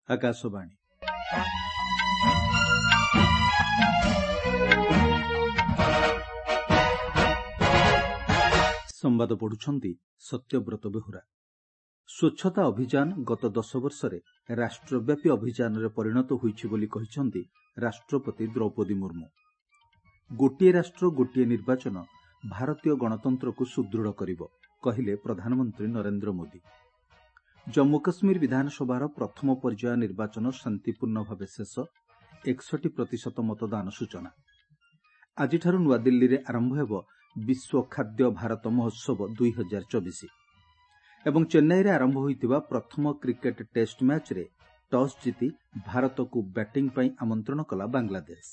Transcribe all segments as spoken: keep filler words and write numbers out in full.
आकाशवाणी संवाद पढ़ुछंती सत्यव्रत बेहुरा। स्वच्छता अभियान गत दस वर्ष राष्ट्रव्यापी अभियान रे परिणत होइछि बोली कहिछंती राष्ट्रपति द्रौपदी मुर्मू। गोटिए राष्ट्र गोटिए निर्वाचन भारतीय गणतंत्र को सुदृढ़ करिवो कहिले प्रधानमंत्री नरेंद्र मोदी। जम्मू कश्मीर विधानसभार प्रथम पर्याय निर्वाचन शांतिपूर्ण भाव शेष एकसठ प्रतिशत मतदान सूचना। आज नुआदिल्ली रे आरंभ हेबो विश्व खाद्य भारत महोत्सव दुई हजार चौबीस एवं चेन्नई रे आरंभ होइतिबा प्रथम क्रिकेट टेस्ट मैच रे टॉस जीति भारत को बैटिंग पई आमंत्रण कला बांग्लादेश।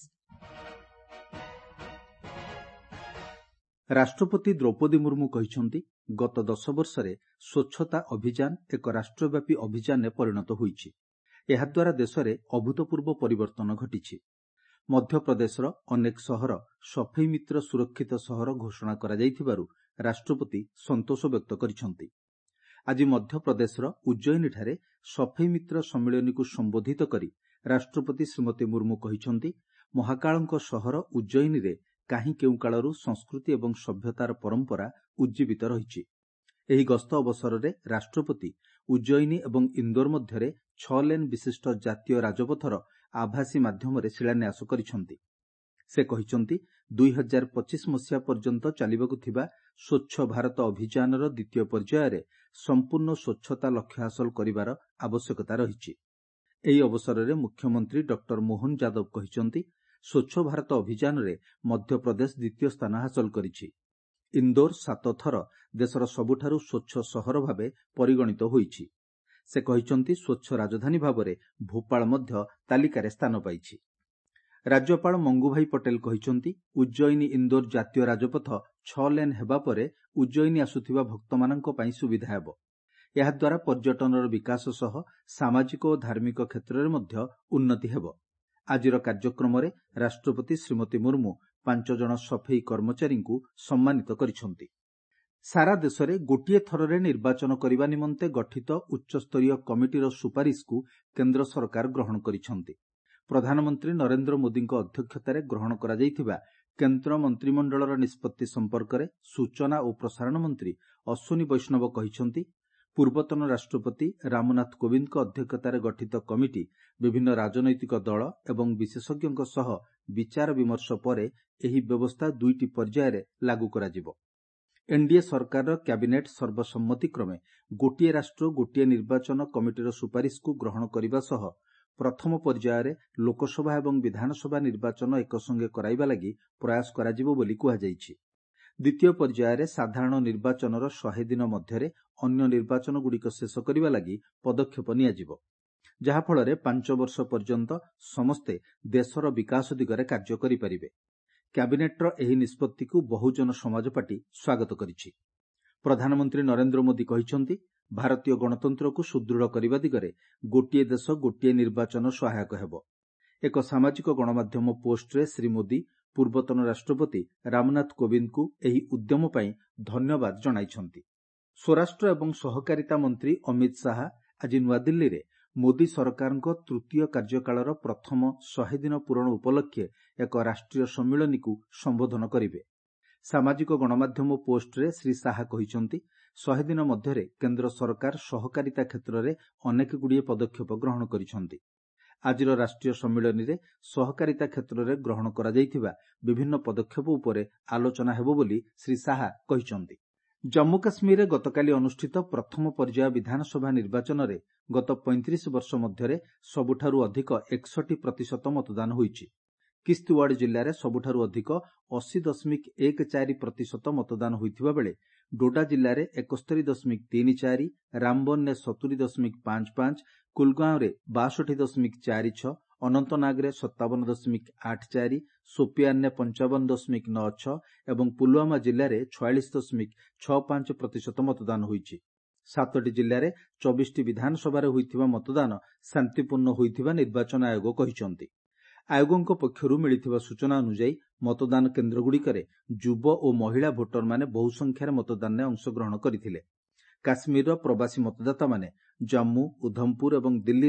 राष्ट्रपति द्रौपदी मुर्मू कहिछंती गत दस वर्ष रे स्वच्छता अभियान एक राष्ट्रव्यापी अभियान में परिणत होइछि। एहा द्वारा देश में अभूतपूर्व परिवर्तन घटिछि। मध्य प्रदेशर अनेक सहर सफेई मित्र सुरक्षित सहर घोषणा करा जाइथिबारु राष्ट्रपति संतोष व्यक्त करिछंती। आज मध्य प्रदेशर उज्जयिनी ठारे सफेई मित्र सम्मेलन को संबोधित करी राष्ट्रपति श्रीमती मुर्मू कहिछंती महाकाळंक सहर उज्जयिनी रे काहीं केउ कालरू संस्कृति एवं सभ्यतार परंपरा उज्जीवित रहिछि। एही गस्त अवसर रे राष्ट्रपति उज्जयिनी एवं इंदौर मध्यरे छह लेन विशिष्ट जातीय राजपथर आभासी माध्यम रे शिलान्यास करिछंती। से कहिछंती दुई हजार पच्चीस मसिया पर्यंत चालिबाकु थिबा स्वच्छ भारत अभियानर द्वितीय पर्याय रे संपूर्ण स्वच्छता लक्ष्य हासिल करिवार आवश्यकता रहिछि। एही अवसर रे मुख्यमंत्री डॉक्टर मोहन यादव कहिछंती स्वच्छ भारत अभियान रे मध्य प्रदेश द्वितीय स्थान हासिल करिछि। इंदौर सात थर देशर सबुठारु स्वच्छ सहर भावे परिगणित होइछि। से कहिछंती स्वच्छ राजधानी भावरे भोपाल मध्य तालिकारे स्थान पाइछि। राज्यपाल मंगूभाई पटेल कहिछंती उज्जयिनी इंदौर जातीय राजपथ छह लेन हेबा परे उज्जयिनी आसुथिबा भक्तमानंक पई सुविधा हेबो। एहा द्वारा पर्यटनर विकास सह सामाजिक और धार्मिक क्षेत्र में मध्य उन्नति हेबो। आजिर कार्यक्रम रे राष्ट्रपति श्रीमती मुर्मू पांच जन सफेई कर्मचारी को सम्मानित करिछंती। सारा देश में गोटिए थर रे निर्वाचन करने निमंते गठित उच्चस्तरीय कमिटीर सुपारिश को केंद्र सरकार ग्रहण करिछंती। प्रधानमंत्री नरेंद्र मोदी अध्यक्षतार ग्रहण करा जाइथिबा केंद्र मंत्रिमंडलर निष्पत्ति संपर्क में सूचना और प्रसारण मंत्री अश्विनी वैष्णव कहिछंती पूर्वतन राष्ट्रपति रामनाथ कोविंद अध्यक्षतार गठित कमिटी विभिन्न राजनैतिक दल एवं विशेषज्ञों सह विचार विमर्श पर एही व्यवस्था दुईटी पर्याय रे लागू करा जिवो। एनडीए सरकार कैबिनेट सर्वसम्मति क्रमे गोटिए राष्ट्र गोटिए निर्वाचन कमिटीर सुपारिश को ग्रहण करने सह प्रथम पर्याय रे लोकसभा एवं विधानसभा निर्वाचन एक संगे कराइबा लगी प्रयास करा जिवो बोली कुहा जाइछि। द्वितीय पर्याय रे साधारण निर्वाचनर सौ दिन मध्यरे अन्य निर्वाचन गुड़िक शेष करने लगी पदक्षेप नियाजिवो, जहा फଳରେ पांच वर्ष पर्यंत समस्ते देशर विकास दिगरे कार्य करिपारिबे। कैबिनेटर एही निष्पत्ति को बहुजन समाज पार्टी स्वागत करिछि। प्रधानमंत्री नरेंद्र मोदी कहिछंती भारतीय गणतंत्र को सुदृढ़ करने दिगरे गोटिए देश गोटिए निर्वाचन सहायक हेबो। एक सामाजिक गणमाध्यम पोस्ट रे श्री मोदी पूर्वतन राष्ट्रपति रामनाथ कोविंद को एही उद्यम पई धन्यवाद जणाइछंती। स्वराष्ट्र एवं सहकारिता मंत्री अमित शाह आज नुआदिल्ली रे मोदी सरकार तृतीय कार्यकालर प्रथम सौ दिन पूरण उपलक्षे एक राष्ट्रीय सम्मेलन को संबोधन करिवे। सामाजिक गणमाध्यम पोस्ट रे श्री शाह कहिछंती सौ दिन मध्यरे केंद्र सरकार सहकारिता क्षेत्र में अनेक गुड़िए पदक्षेप ग्रहण करिछंती। आजिर राष्ट्रीय सम्मेलन रे सहकारिता क्षेत्र में ग्रहण करा जाइथिबा विभिन्न पदक्षेप उपरे आलोचना हेबो बोली श्री शाह कहिछंती। जम्मू काश्मीर रे गतकाली अनुष्ठित प्रथम पर्याय विधानसभा निर्वाचन रे गत पैंतीस वर्ष मध्यरे सबुठारु अधिक एकसठ प्रतिशत मतदान होइछि। किश्तवाड़ जिले में सबुठारु अधिक अस्सी दशमिक एक चार प्रतिशत मतदान होइथिबा बेले डोडा जिले में एकस्तरी दशमिक तीन चार, रामबन ने सतुरी दशमिक पांच पांच, कुलगांव रे बासठी दशमिक चार छह, अनंतनाग रे सत्तावन दशमिक आठ चार, सोपियान ने पंचावन दशमिक नौ छह एवं पुलवामा जिले में छयालीस दशमिक छह पांच प्रतिशत मतदान होइछि। सातटी जिले में चौबीस विधानसभा होइथिबा मतदान शांतिपूर्ण होइथिबा निर्वाचन आयोग कहिछंती। आयोगों पक्षरू मिलिथिबा सूचना अनुसार मतदान केन्द्रगुड़िकरे युव और महिला भोटर माने बहु संख्यार मतदान में अंशग्रहण करथिले। काश्मीर प्रवासी मतदाता माने जम्मू, उधमपुर और दिल्ली रे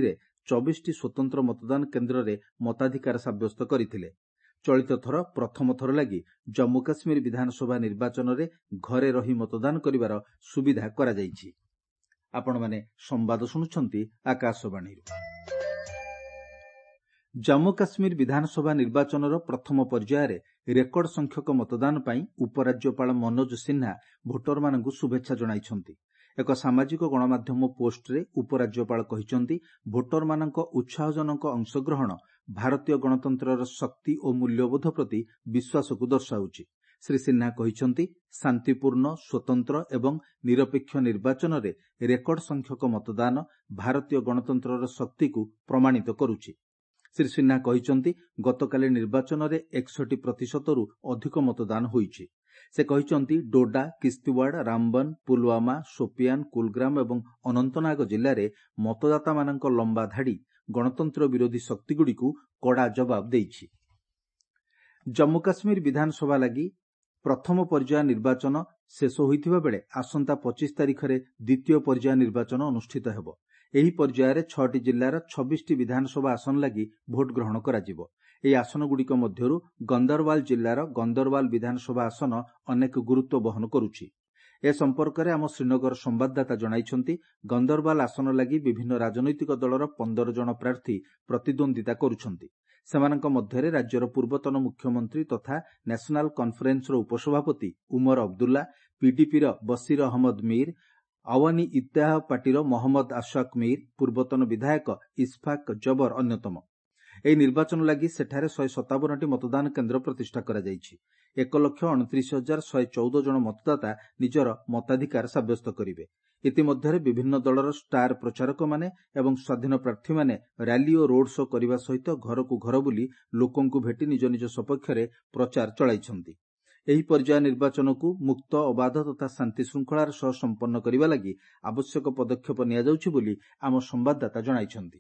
ଚବିଶଟି ସ୍ୱତନ୍ତ୍ର ମତଦାନ କେନ୍ଦ୍ରରେ ମତାଧିକାର ସାବ୍ୟସ୍ତ କରିଥିଲେ। ଚଳିତ ଥର ପ୍ରଥମ ଥର ଲାଗି ଜମ୍ମୁ କାଶ୍ମୀର ବିଧାନସଭା ନିର୍ବାଚନରେ ଘରେ ରହି ମତଦାନ କରିବାର ସୁବିଧା କରାଯାଇଛି। ଆପଣମାନେ ସମ୍ବାଦ ଶୁଣୁଛନ୍ତି ଆକାଶବାଣୀରୁ। ଜମ୍ମୁ କାଶ୍ମୀର ବିଧାନସଭା ନିର୍ବାଚନର ପ୍ରଥମ ପର୍ଯ୍ୟାୟରେ ରେକର୍ଡ ସଂଖ୍ୟକ ମତଦାନ ପାଇଁ ଉପରାଜ୍ୟପାଳ ମନୋଜ ସିହ୍ନା ଭୋଟରମାନଙ୍କୁ ଶୁଭେଚ୍ଛା ଜଣାଇଛନ୍ତି। ଏକ ସାମାଜିକ ଗଣମାଧ୍ୟମ ପୋଷ୍ଟରେ ଉପରାଜ୍ୟପାଳ କହିଛନ୍ତି, ଭୋଟରମାନଙ୍କ ଉତ୍ସାହଜନକ ଅଂଶଗ୍ରହଣ ଭାରତୀୟ ଗଣତନ୍ତ୍ରର ଶକ୍ତି ଓ ମୂଲ୍ୟବୋଧ ପ୍ରତି ବିଶ୍ୱାସକୁ ଦର୍ଶାଉଛି। ଶ୍ରୀ ସିହ୍ନା କହିଛନ୍ତି, ଶାନ୍ତିପୂର୍ଣ୍ଣ, ସ୍ୱତନ୍ତ୍ର ଏବଂ ନିରପେକ୍ଷ ନିର୍ବାଚନରେ ରେକର୍ଡ ସଂଖ୍ୟକ ମତଦାନ ଭାରତୀୟ ଗଣତନ୍ତ୍ରର ଶକ୍ତିକୁ ପ୍ରମାଣିତ କରୁଛି। ଶ୍ରୀ ସିହ୍ନା କହିଛନ୍ତି, ଗତକାଲି ନିର୍ବାଚନରେ ଏକଷଠି ପ୍ରତିଶତରୁ ଅଧିକ ମତଦାନ ହୋଇଛି। ସେ କହିଛନ୍ତି, ଡୋଡା, କିସ୍ତିୱାଡ, ରାମବନ, ପୁଲୱାମା, ସୋପିଆନ, କୁଲଗ୍ରାମ ଏବଂ ଅନନ୍ତନାଗ ଜିଲ୍ଲାରେ ମତଦାତାମାନଙ୍କ ଲମ୍ବା ଧାଡ଼ି ଗଣତନ୍ତ୍ର ବିରୋଧୀ ଶକ୍ତିଗୁଡ଼ିକୁ କଡ଼ା ଜବାବ ଦେଇଛି। ଜମ୍ମୁ କାଶ୍ମୀର ବିଧାନସଭା ଲାଗି ପ୍ରଥମ ପର୍ଯ୍ୟାୟ ନିର୍ବାଚନ ଶେଷ ହୋଇଥିବା ବେଳେ ଆସନ୍ତା ପଚିଶ ତାରିଖରେ ଦ୍ୱିତୀୟ ପର୍ଯ୍ୟାୟ ନିର୍ବାଚନ ଅନୁଷ୍ଠିତ ହେବ। ଏହି ପର୍ଯ୍ୟାୟରେ ଛଅଟି ଜିଲ୍ଲାର ଛବିଶଟି ବିଧାନସଭା ଆସନ ଲାଗି ଭୋଟ ଗ୍ରହଣ କରାଯିବ। ଏହି ଆସନଗୁଡ଼ିକ ମଧ୍ୟରୁ ଗନ୍ଦରବାଲ ଜିଲ୍ଲାର ଗନ୍ଦରବାଲ ବିଧାନସଭା ଆସନ ଅନେକ ଗୁରୁତ୍ୱ ବହନ କରୁଛି। ଏ ସମ୍ପର୍କରେ ଆମ ଶ୍ରୀନଗର ସମ୍ବାଦଦାତା ଜଣାଇଛନ୍ତି, ଗନ୍ଦରବାଲ ଆସନ ଲାଗି ବିଭିନ୍ନ ରାଜନୈତିକ ଦଳର ପନ୍ଦର ଜଣ ପ୍ରାର୍ଥୀ ପ୍ରତିଦ୍ୱନ୍ଦିତା କରୁଛନ୍ତି। ସେମାନଙ୍କ ମଧ୍ୟରେ ରାଜ୍ୟର ପୂର୍ବତନ ମୁଖ୍ୟମନ୍ତ୍ରୀ ତଥା ନ୍ୟାସନାଲ କନ୍ଫରେନ୍ସର ଉପସଭାପତି ଉମର ଅବଦୁଲ୍ଲା, ପିଡିପିର ବସିର ଅହମ୍ମଦ ମୀର, ଆୱାନୀ ଇତ୍ତେହାଦ ପାର୍ଟିର ମହମ୍ମଦ ଆଶଫାକ ମୀର, ପୂର୍ବତନ ବିଧାୟକ ଇସଫାକ ଜବର ଅନ୍ୟତମ। ଏହି ନିର୍ବାଚନ ଲାଗି ସେଠାରେ ଶହେ ସତାବନଟି ମତଦାନ କେନ୍ଦ୍ର ପ୍ରତିଷ୍ଠା କରାଯାଇଛି। ଏକ ଲକ୍ଷ ଅଣତିରିଶ ହଜାର ଶହେ ଚଉଦ ଜଣ ମତଦାତା ନିଜର ମତାଧିକାର ସାବ୍ୟସ୍ତ କରିବେ। ଇତିମଧ୍ୟରେ ବିଭିନ୍ନ ଦଳର ଷ୍ଟାର ପ୍ରଚାରକମାନେ ଏବଂ ସ୍ୱାଧୀନ ପ୍ରାର୍ଥୀମାନେ ର୍ୟାଲି ଓ ରୋଡ୍ ଶୋ କରିବା ସହିତ ଘରକୁ ଘର ବୁଲି ଲୋକଙ୍କୁ ଭେଟି ନିଜ ନିଜ ସପକ୍ଷରେ ପ୍ରଚାର ଚଳାଇଛନ୍ତି। ଏହି ପର୍ଯ୍ୟାୟ ନିର୍ବାଚନକୁ ମୁକ୍ତ, ଅବାଧ ତଥା ଶାନ୍ତି ଶୃଙ୍ଖଳାର ସହ ସମ୍ପନ୍ନ କରିବା ଲାଗି ଆବଶ୍ୟକ ପଦକ୍ଷେପ ନିଆଯାଉଛି ବୋଲି ଆମ ସମ୍ବାଦଦାତା ଜଣାଇଛନ୍ତି।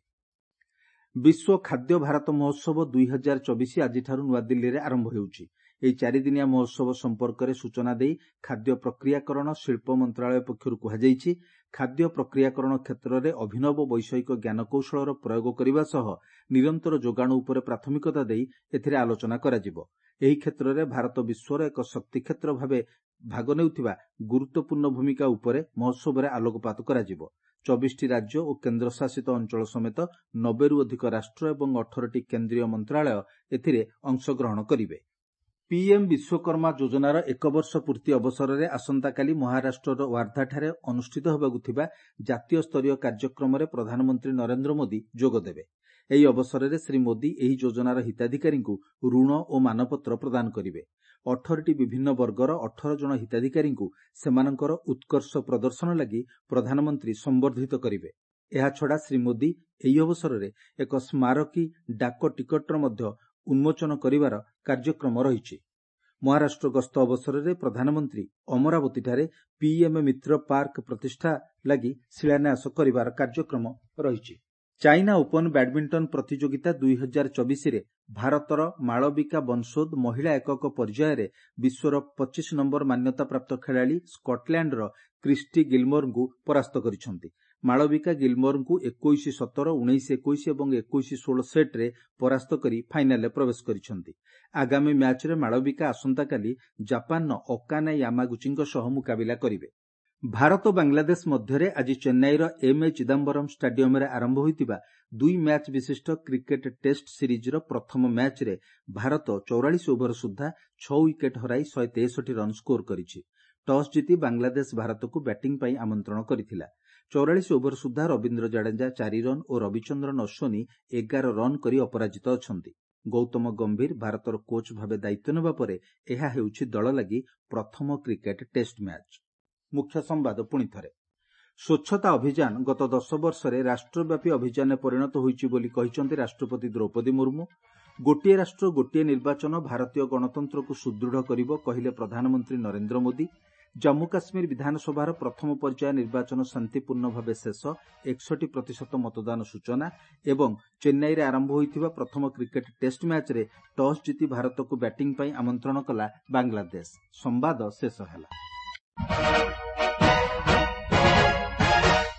ବିଶ୍ୱ ଖାଦ୍ୟ ଭାରତ ମହୋତ୍ସବ ଦୁଇ ହଜାର ଚବିଶ ଆଜିଠାରୁ ନୂଆଦିଲ୍ଲୀରେ ଆରମ୍ଭ ହେଉଛି। ଏହି ଚାରିଦିନିଆ ମହୋତ୍ସବ ସମ୍ପର୍କରେ ସୂଚନା ଦେଇ ଖାଦ୍ୟ ପ୍ରକ୍ରିୟାକରଣ ଶିଳ୍ପ ମନ୍ତ୍ରଣାଳୟ ପକ୍ଷରୁ କୁହାଯାଇଛି, ଖାଦ୍ୟ ପ୍ରକ୍ରିୟାକରଣ କ୍ଷେତ୍ରରେ ଅଭିନବ ବୈଷୟିକ ଜ୍ଞାନକୌଶଳର ପ୍ରୟୋଗ କରିବା ସହ ନିରନ୍ତର ଯୋଗାଣ ଉପରେ ପ୍ରାଥମିକତା ଦେଇ ଏଥିରେ ଆଲୋଚନା କରାଯିବ। ଏହି କ୍ଷେତ୍ରରେ ଭାରତ ବିଶ୍ୱର ଏକ ଶକ୍ତି କ୍ଷେତ୍ର ଭାବେ ଭାଗ ନେଉଥିବା ଗୁରୁତ୍ୱପୂର୍ଣ୍ଣ ଭୂମିକା ଉପରେ ମହୋତ୍ସବରେ ଆଲୋକପାତ କରାଯିବ। ଚବିଶଟି ରାଜ୍ୟ ଓ କେନ୍ଦ୍ରଶାସିତ ଅଞ୍ଚଳ ସମେତ ନବେରୁ ଅଧିକ ରାଷ୍ଟ୍ର ଏବଂ ଅଠରଟି କେନ୍ଦ୍ରୀୟ ମନ୍ତ୍ରଣାଳୟ ଏଥିରେ ଅଂଶଗ୍ରହଣ କରିବେ। ପିଏମ୍ ବିଶ୍ୱକର୍ମା ଯୋଜନାର ଏକ ବର୍ଷ ପୂର୍ତ୍ତି ଅବସରରେ ଆସନ୍ତାକାଲି ମହାରାଷ୍ଟ୍ରର ୱାର୍ଦ୍ଧାଠାରେ ଅନୁଷ୍ଠିତ ହେବାକୁ ଥିବା ଜାତୀୟ ସ୍ତରୀୟ କାର୍ଯ୍ୟକ୍ରମରେ ପ୍ରଧାନମନ୍ତ୍ରୀ ନରେନ୍ଦ୍ର ମୋଦି ଯୋଗଦେବେ। ଏହି ଅବସରରେ ଶ୍ରୀ ମୋଦି ଏହି ଯୋଜନାର ହିତାଧିକାରୀଙ୍କୁ ଋଣ ଓ ମାନପତ୍ର ପ୍ରଦାନ କରିବେ। ଅଠରଟି ବିଭିନ୍ନ ବର୍ଗର ଅଠର ଜଣ ହିତାଧିକାରୀଙ୍କୁ ସେମାନଙ୍କର ଉତ୍କର୍ଷ ପ୍ରଦର୍ଶନ ଲାଗି ପ୍ରଧାନମନ୍ତ୍ରୀ ସମ୍ବର୍ଦ୍ଧିତ କରିବେ। ଏହାଛଡ଼ା ଶ୍ରୀ ମୋଦି ଏହି ଅବସରରେ ଏକ ସ୍ମାରକୀ ଡାକ ଟିକଟର ମଧ୍ୟ ଉନ୍ମୋଚନ କରିବାର କାର୍ଯ୍ୟକ୍ରମ ରହିଛି। ମହାରାଷ୍ଟ୍ର ଗସ୍ତ ଅବସରରେ ପ୍ରଧାନମନ୍ତ୍ରୀ ଅମରାବତୀଠାରେ ପିଏମ୍ ମିତ୍ର ପାର୍କ ପ୍ରତିଷ୍ଠା ଲାଗି ଶିଳାନ୍ୟାସ କରିବାର କାର୍ଯ୍ୟକ୍ରମ ରହିଛି। ଚାଇନା ଓପନ୍ ବ୍ୟାଡମିଣ୍ଟନ ପ୍ରତିଯୋଗିତା ଦୁଇ ହଜାର ଚବିଶରେ ଭାରତର ମାଳବିକା ବନସୋଦ ମହିଳା ଏକକ ପର୍ଯ୍ୟାୟରେ ବିଶ୍ୱର ପଚିଶ ନମ୍ବର ମାନ୍ୟତାପ୍ରାପ୍ତ ଖେଳାଳି ସ୍କଟଲ୍ୟାଣ୍ଡର କ୍ରିଷ୍ଟି ଗିଲମୋରଙ୍କୁ ପରାସ୍ତ କରିଛନ୍ତି। ମାଳବିକା ଗିଲମୋରଙ୍କୁ ଏକୋଇଶ ସତର, ଉଣେଇଶ ଏକୋଇଶ ଏବଂ ଏକୋଇଶ ଷୋହଳ ସେଟ୍ରେ ପରାସ୍ତ କରି ଫାଇନାଲରେ ପ୍ରବେଶ କରିଛନ୍ତି। ଆଗାମୀ ମ୍ୟାଚ୍ରେ ମାଳବିକା ଆସନ୍ତାକାଲି ଜାପାନର ଅକାନେ ୟାମାଗୁଚିଙ୍କ ସହ ମୁକାବିଲା କରିବେ। ଭାରତ ବାଂଲାଦେଶ ମଧ୍ୟରେ ଆଜି ଚେନ୍ନାଇର ଏମ୍ଏ ଚିଦାମ୍ବରମ୍ ଷ୍ଟାଡିୟମରେ ଆରମ୍ଭ ହୋଇଥିବା ଦୁଇ ମ୍ୟାଚ୍ ବିଶିଷ୍ଟ କ୍ରିକେଟ୍ ଟେଷ୍ଟ ସିରିଜ୍ର ପ୍ରଥମ ମ୍ୟାଚ୍ରେ ଭାରତ ଚଉରାଳିଶ ଓଭର ସୁଦ୍ଧା ଛଅ ୱିକେଟ୍ ହରାଇ ଶହେ ତେଷଠି ରନ୍ ସ୍କୋର କରିଛି। ଟସ୍ ଜିତି ବାଂଲାଦେଶ ଭାରତକୁ ବ୍ୟାଟିଂ ପାଇଁ ଆମନ୍ତ୍ରଣ କରିଥିଲା। ଚଉରାଳିଶ ଓଭର ସୁଦ୍ଧା ରବୀନ୍ଦ୍ର ଜାଡେଜା ଚାରି ରନ୍ ଓ ରବିଚନ୍ଦ୍ରନ ଅଶ୍ୱିନୀ ଏଗାର ରନ୍ କରି ଅପରାଜିତ ଅଛନ୍ତି। ଗୌତମ ଗମ୍ଭୀର ଭାରତର କୋଚ୍ ଭାବେ ଦାୟିତ୍ୱ ନେବା ପରେ ଏହା ହେଉଛି ଦଳ ଲାଗି ପ୍ରଥମ କ୍ରିକେଟ୍ ଟେଷ୍ଟ ମ୍ୟାଚ୍। ମୁଖ୍ୟ ସମ୍ବାଦ ପୁଣିଥରେ। ସ୍ୱଚ୍ଛତା ଅଭିଯାନ ଗତ ଦଶ ବର୍ଷରେ ରାଷ୍ଟ୍ରବ୍ୟାପୀ ଅଭିଯାନରେ ପରିଣତ ହୋଇଛି ବୋଲି କହିଛନ୍ତି ରାଷ୍ଟ୍ରପତି ଦ୍ରୌପଦୀ ମୁର୍ମୁ। ଗୋଟିଏ ରାଷ୍ଟ୍ର ଗୋଟିଏ ନିର୍ବାଚନ ଭାରତୀୟ ଗଣତନ୍ତ୍ରକୁ ସୁଦୃଢ଼ କରିବ କହିଲେ ପ୍ରଧାନମନ୍ତ୍ରୀ ନରେନ୍ଦ୍ର ମୋଦି। ଜମ୍ମୁ କାଶ୍ମୀର ବିଧାନସଭାର ପ୍ରଥମ ପର୍ଯ୍ୟାୟ ନିର୍ବାଚନ ଶାନ୍ତିପୂର୍ଣ୍ଣ ଭାବେ ଶେଷ, ଏକଷଠି ପ୍ରତିଶତ ମତଦାନ ସୂଚନା ଏବଂ ଚେନ୍ନାଇରେ ଆରମ୍ଭ ହୋଇଥିବା ପ୍ରଥମ କ୍ରିକେଟ୍ ଟେଷ୍ଟ ମ୍ୟାଚ୍ରେ ଟସ୍ ଜିତି ଭାରତକୁ ବ୍ୟାଟିଂ ପାଇଁ ଆମନ୍ତ୍ରଣ କଲା ବାଂଲାଦେଶ। ସମ୍ବାଦ ଶେଷ ହେଲା।